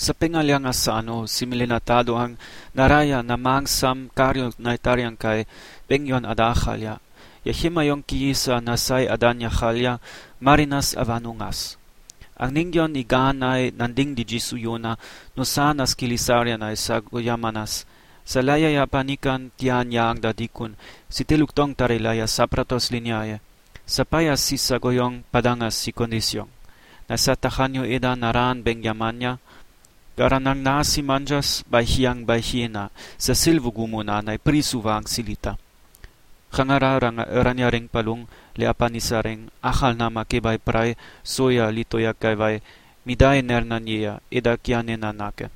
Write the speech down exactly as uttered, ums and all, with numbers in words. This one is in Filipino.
Sa pengalyang asano, similinatado ang naraya na mangsam karyo na itaryan kay pengyon adakhalya. Yahimayong kiyisa nasay adanya khalya, marinas avanungas. Ang ningyon iganay nanding di jisuyona, no sanas kilisarya na sa goyamanas. Sa layaya panikan tiyan yaang dadikun, si tilugtong tarilaya sapratos linyaya. Sa payas si sagoyong padangas si kondisyong. Nasa takanyo ida naran bengyamanya, karanang nasi manjas bayhiyang bayhina, sa silvo gumuna na prisuwang silita. Kangararang ranyaring palung, liapanisaring, akal na makibay pray, soya litoyak kaybay, miday nernanya, ida kianinanake.